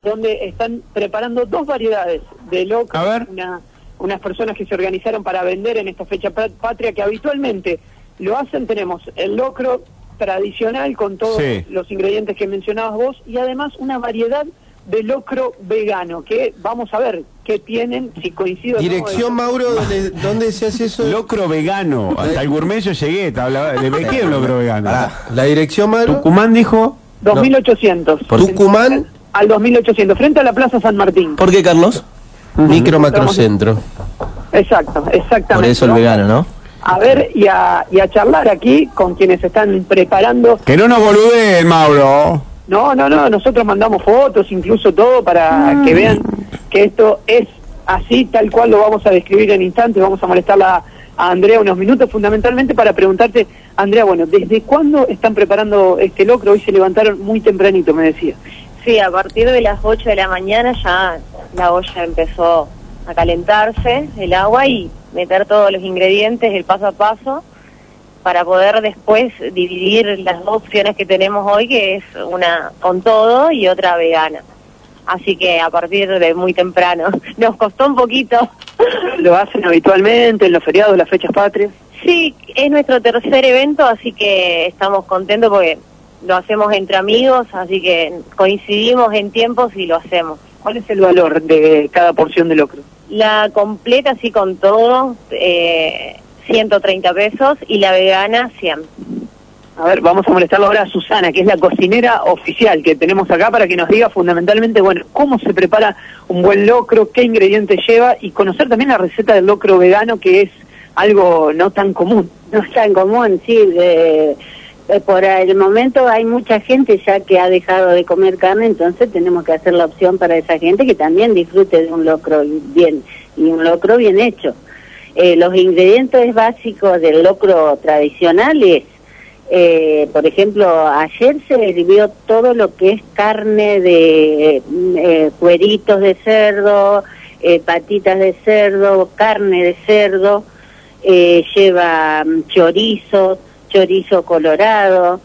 donde están preparando 2 variedades de locro. A ver. Unas personas que se organizaron para vender en esta fecha patria, que habitualmente lo hacen. Tenemos el locro tradicional con todos los ingredientes que mencionabas vos, y además una variedad de locro vegano, que vamos a ver qué tienen, si coincido. Dirección, no, Mauro, ¿dónde se hace eso? Locro vegano. Hasta el gourmet yo llegué, te hablaba de qué locro vegano. La dirección, Mauro. Tucumán dijo 2800. Tucumán al 2800, frente a la Plaza San Martín. ¿Por qué, Carlos? Micro Macrocentro. Exactamente. Por eso el vegano, ¿no? A ver y a charlar aquí con quienes están preparando. que no nos boludeen, Mauro. No, nosotros mandamos fotos, incluso todo, para que vean que esto es así, tal cual lo vamos a describir en instantes. Vamos a molestarla a Andrea unos minutos, fundamentalmente para preguntarte, Andrea, bueno, ¿desde cuándo están preparando este locro? Hoy se levantaron muy tempranito, me decía. Sí, a partir de las 8 de la mañana ya la olla empezó a calentarse, el agua, y meter todos los ingredientes, el paso a paso, para poder después dividir las 2 opciones que tenemos hoy, que es una con todo y otra vegana. Así que a partir de muy temprano, nos costó un poquito. ¿Lo hacen habitualmente en los feriados, las fechas patrias? Sí, es nuestro tercer evento, así que estamos contentos porque lo hacemos entre amigos, así que coincidimos en tiempos y lo hacemos. ¿Cuál es el valor de cada porción de locro? La completa, así con todo, 130 pesos, y la vegana, 100. A ver, vamos a molestarlo ahora a Susana, que es la cocinera oficial que tenemos acá, para que nos diga fundamentalmente, bueno, cómo se prepara un buen locro, qué ingredientes lleva, y conocer también la receta del locro vegano, que es algo no tan común. No es tan común, sí. Por el momento hay mucha gente ya que ha dejado de comer carne, entonces tenemos que hacer la opción para esa gente que también disfrute de un locro bien, y un locro bien hecho. Los ingredientes básicos del locro tradicional es, por ejemplo, ayer se hirvió todo lo que es carne de cueritos de cerdo, patitas de cerdo, carne de cerdo, lleva chorizo colorado,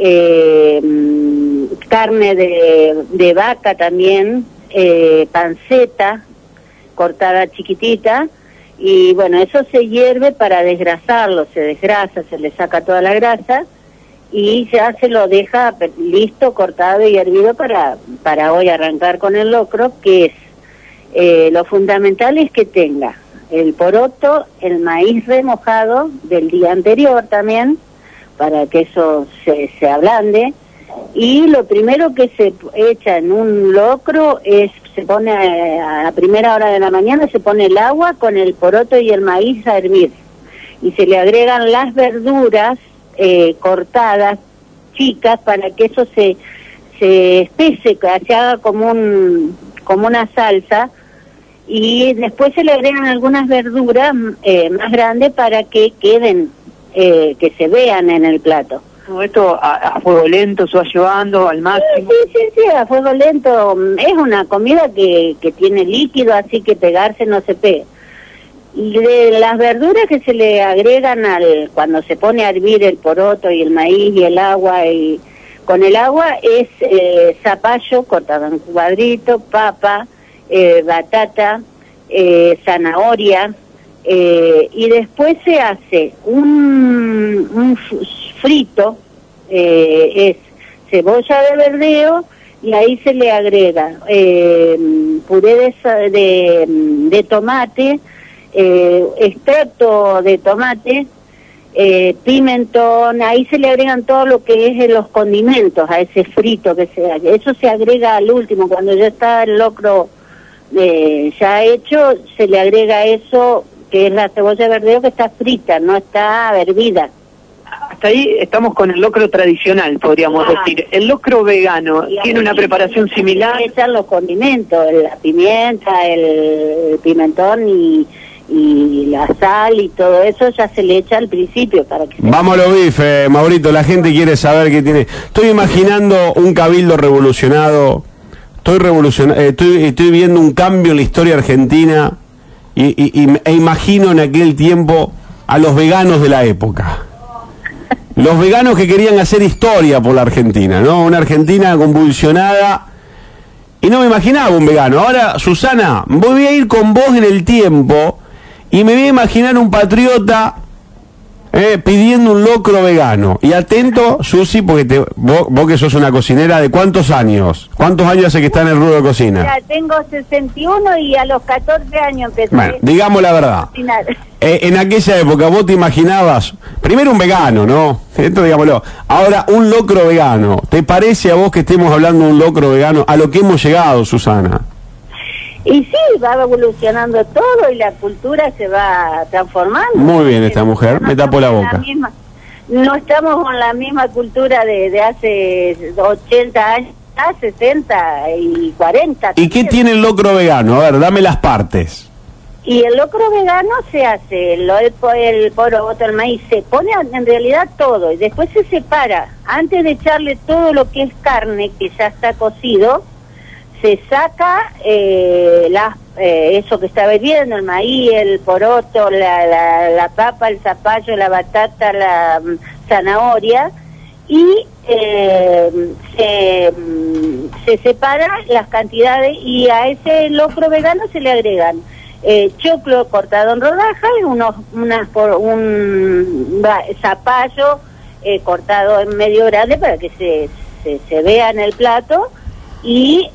carne de vaca también, panceta cortada chiquitita, y bueno, eso se hierve para desgrasarlo, se desgrasa, se le saca toda la grasa y ya se lo deja listo, cortado y hervido para hoy arrancar con el locro, que es lo fundamental es que tenga el poroto, el maíz remojado del día anterior también, para que eso se ablande, y lo primero que se echa en un locro es, se pone a la primera hora de la mañana, se pone el agua con el poroto y el maíz a hervir, y se le agregan las verduras cortadas, chicas, para que eso se espese, que se haga como una salsa, y después se le agregan algunas verduras más grandes para que queden, que se vean en el plato. Esto a fuego lento se va llevando al máximo. Sí, a fuego lento. Es una comida que tiene líquido, así que pegarse no se pega. Y de las verduras que se le agregan cuando se pone a hervir el poroto y el maíz y el agua, y con el agua es zapallo cortado en cuadrito, papa, batata, zanahoria, y después se hace un frito, es cebolla de verdeo, y ahí se le agrega puré de tomate, extracto de tomate, pimentón, ahí se le agregan todo lo que es los condimentos a ese frito que se hace. Eso se agrega al último, cuando ya está el locro ya hecho, se le agrega eso, que es la cebolla de verdeo, que está frita, no está hervida. Hasta ahí estamos con el locro tradicional, podríamos decir. El locro vegano tiene una preparación similar. Se echan los condimentos, la pimienta, el pimentón y la sal y todo eso ya se le echa al principio para que Vamos a los bifes, Maurito, la gente quiere saber qué tiene. Estoy imaginando un cabildo revolucionado, estoy viendo un cambio en la historia argentina e imagino en aquel tiempo a los veganos de la época. Los veganos que querían hacer historia por la Argentina, ¿no? Una Argentina convulsionada y no me imaginaba un vegano. Ahora, Susana, voy a ir con vos en el tiempo y me voy a imaginar un patriota pidiendo un locro vegano. Y atento, Susi, porque vos que sos una cocinera, ¿de cuántos años? ¿Cuántos años hace que está en el rubro de cocina? Ya tengo 61 y a los 14 años empecé. Bueno, digamos la verdad. En aquella época, vos te imaginabas, primero un vegano, ¿no? Esto digámoslo. Ahora, un locro vegano. ¿Te parece a vos que estemos hablando de un locro vegano? A lo que hemos llegado, Susana. Y sí, va evolucionando todo y la cultura se va transformando. Muy bien esta mujer, me tapó la boca. No estamos con la misma cultura de hace 80 años, 60 y 40. ¿Y qué tiene el locro vegano? A ver, dame las partes. Y el locro vegano se hace, el poroto, el maíz, se pone en realidad todo y después se separa. Antes de echarle todo lo que es carne, que ya está cocido, se saca eso que está hirviendo, el maíz, el poroto, la papa, el zapallo, la batata, la zanahoria, y se separan las cantidades y a ese locro vegano se le agregan choclo cortado en rodajas y un zapallo cortado en medio grande para que se vea en el plato, y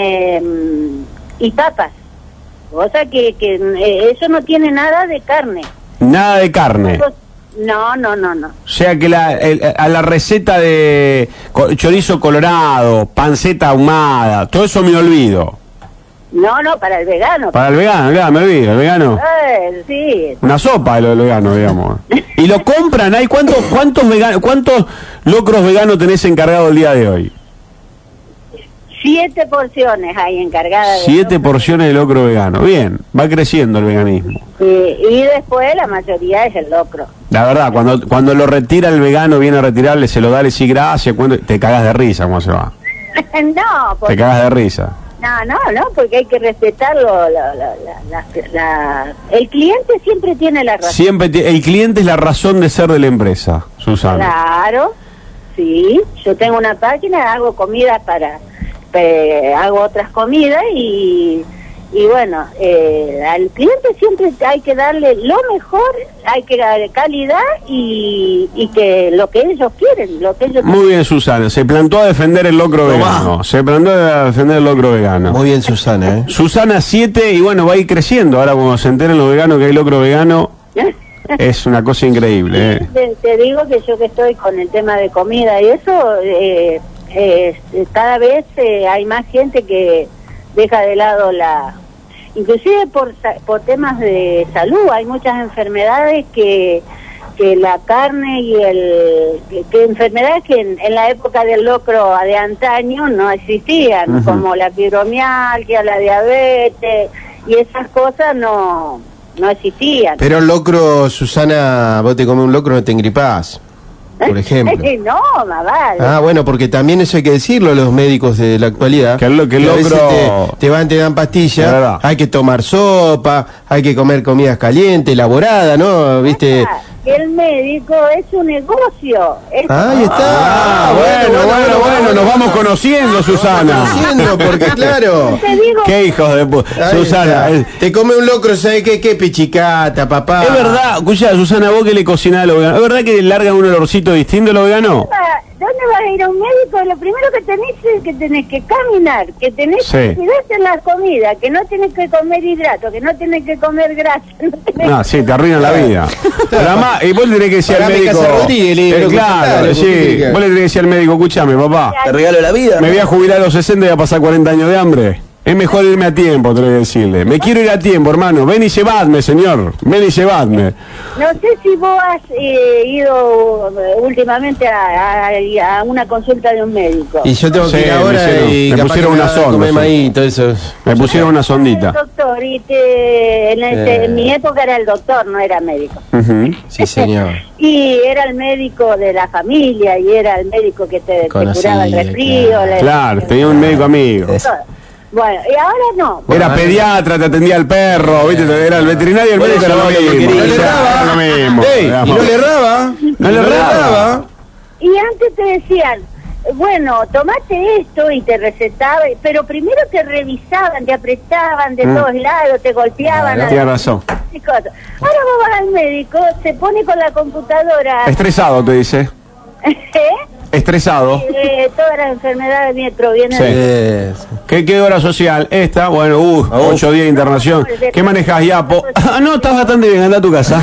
papas, cosa que eso no tiene nada de carne. Nada de carne. No. O sea que a la receta de chorizo colorado, panceta ahumada, todo eso me olvido. No, para el vegano. Para el vegano, claro, me olvido, el vegano. Sí. Una sopa de los veganos, digamos. ¿Y lo compran? ¿Hay cuántos locros veganos tenés encargado el día de hoy? 7 porciones hay encargadas. 7 porciones de locro vegano. Bien, va creciendo el veganismo. Y después la mayoría es el locro. La verdad, cuando lo retira el vegano, viene a retirarle, se lo da, le sigue gracias, te cagas de risa cómo se va. No, te cagas de risa. No, porque hay que respetarlo. El cliente siempre tiene la razón. El cliente es la razón de ser de la empresa, Susana. Claro, sí. Yo tengo una página, hago comida hago otras comidas y bueno, al cliente siempre hay que darle lo mejor, hay que darle calidad y que lo que ellos quieren, Muy bien, Susana, se plantó a defender el locro vegano. Muy bien, Susana, Susana 7, y bueno, va a ir creciendo. Ahora cuando se enteren los veganos que hay locro vegano, es una cosa increíble. Te digo que yo que estoy con el tema de comida y eso, cada vez hay más gente que deja de lado inclusive por temas de salud. Hay muchas enfermedades que la carne y que enfermedades que en la época del locro de antaño no existían, como la fibromialgia, la diabetes y esas cosas no existían. Pero el locro, Susana, vos te comes un locro, no te engripás, por ejemplo. No, más vale. Bueno, porque también eso hay que decirlo a los médicos de la actualidad. Que el locro te dan pastillas, hay que tomar sopa, hay que comer comidas calientes, elaboradas, ¿no? ¿Viste? El médico es un negocio. Ahí está. Bueno, nos vamos conociendo, Susana. Porque claro. Qué hijos de puta. Susana, te come un locro, ¿sabes qué? Qué pichicata, papá. Es verdad, escuchá, Susana, vos que le cocinás a los veganos, ¿es verdad que largan un olorcito distinto a los veganos? ¿Dónde vas a ir a un médico? Lo primero que tenés es que tenés que caminar, que tenés que cuidarte en la comida, que no tenés que comer hidratos, que no tenés que comer grasa. Sí, te arruina la vida. Pero además, y vos le tenés que decir al médico... Claro, sí. Vos le tenés que decir al médico, escúchame, papá. Te regalo la vida. Me voy a jubilar a los 60 y voy a pasar 40 años de hambre. Es mejor irme a tiempo, te voy a decirle. Me quiero ir a tiempo, hermano. Ven y llevadme, señor. Ven y llevadme. No sé si vos has ido últimamente a una consulta de un médico. Y yo tengo que ir ahora me pusieron una sonda. Me pusieron una sondita. Doctor, en mi época era el doctor, no era médico. Sí, señor. Y era el médico de la familia y era el médico que te curaba el resfrío. Claro, tenía un médico amigo. Bueno, y ahora no. Era pediatra, te atendía el perro, ¿viste? Era el veterinario y el médico era lo mismo. ¿Y no le erraba? No le erraba. Y antes te decían, bueno, tomate esto y te recetaba, pero primero te revisaban, te apretaban de todos lados, te golpeaban. Tienes razón. Ahora vos vas al médico, se pone con la computadora. Estresado, te dice. Estresado. Todas las enfermedades provienen de... ¿Qué hora social? Esta, bueno, 8 días de internación. ¿Qué manejas, Yapo? No, estás bastante bien, anda a tu casa.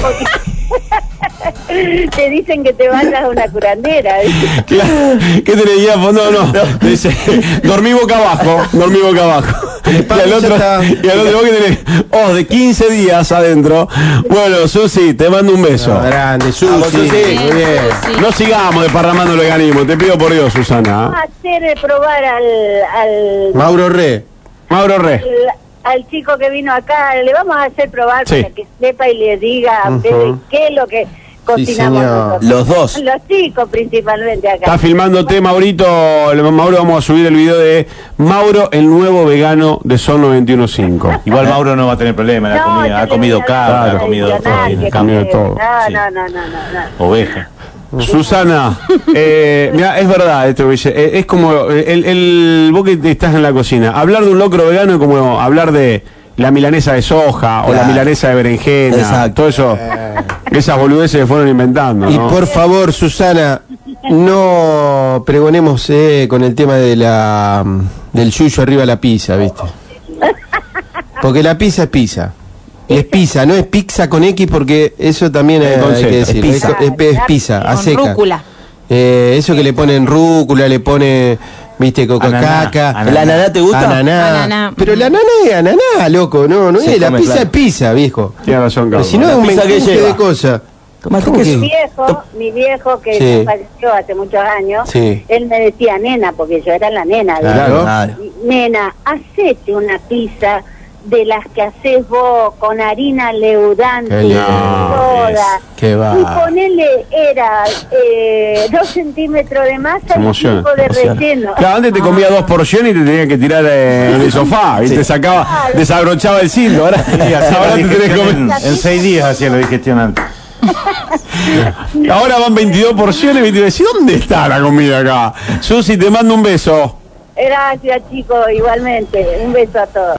Te dicen que te vayas a una curandera. Claro. ¿Qué tenés, Yapo? No. Dice, dormí boca abajo. Y al otro, vos que tenés, de 15 días adentro. Bueno, Susi, te mando un beso. Grande, Susi. Muy bien. No sigamos desparramando el veganismo, te pido por Dios, Susana. Vamos a hacer probar al Mauro Re. al chico que vino acá, le vamos a hacer probar para que sepa y le diga a ustedes qué es lo que cocinamos nosotros. Los dos. Los chicos principalmente acá. Está filmándote, Maurito. Mauro, vamos a subir el video de Mauro, el nuevo vegano de Sol 91.5. Igual Mauro no va a tener problema en la comida. Ha comido cabra, ha comido todo. No. Oveja. Susana, mira, es verdad esto que dice, es como vos que estás en la cocina, hablar de un locro vegano es como hablar de la milanesa de soja o la milanesa de berenjena. Exacto. Todo eso, esas boludeces se fueron inventando, ¿no? Y por favor, Susana, no pregonemos con el tema de del yuyo arriba de la pizza, ¿viste? Porque la pizza es pizza. Es pizza, no es pizza con X, porque eso también hay que decir. Es pizza, a seca. Rúcula. Eso que le ponen rúcula, le pone, viste, coca-caca. ¿La ananá te gusta? Ananá. Pero la ananá es ananá, loco, no es. La pizza es pizza, viejo. Tienes razón, Carlos. Si no es un mensaje de cosas. Mi viejo que falleció hace muchos años, él me decía nena, porque yo era la nena. Claro. Nena, hacete una pizza de las que haces vos con harina leudante, soda, y ponele, era 2 centímetros de masa y 5 de relleno. Claro, antes te comía 2 porciones y te tenía que tirar en el sofá y te sacaba, desabrochaba el cinto. Ahora te tenés que comer. En 6 días hacía la digestión antes. Ahora van 22 porciones y te decís, ¿dónde está la comida acá? Susi, te mando un beso. Gracias, chicos, igualmente. Un beso a todos.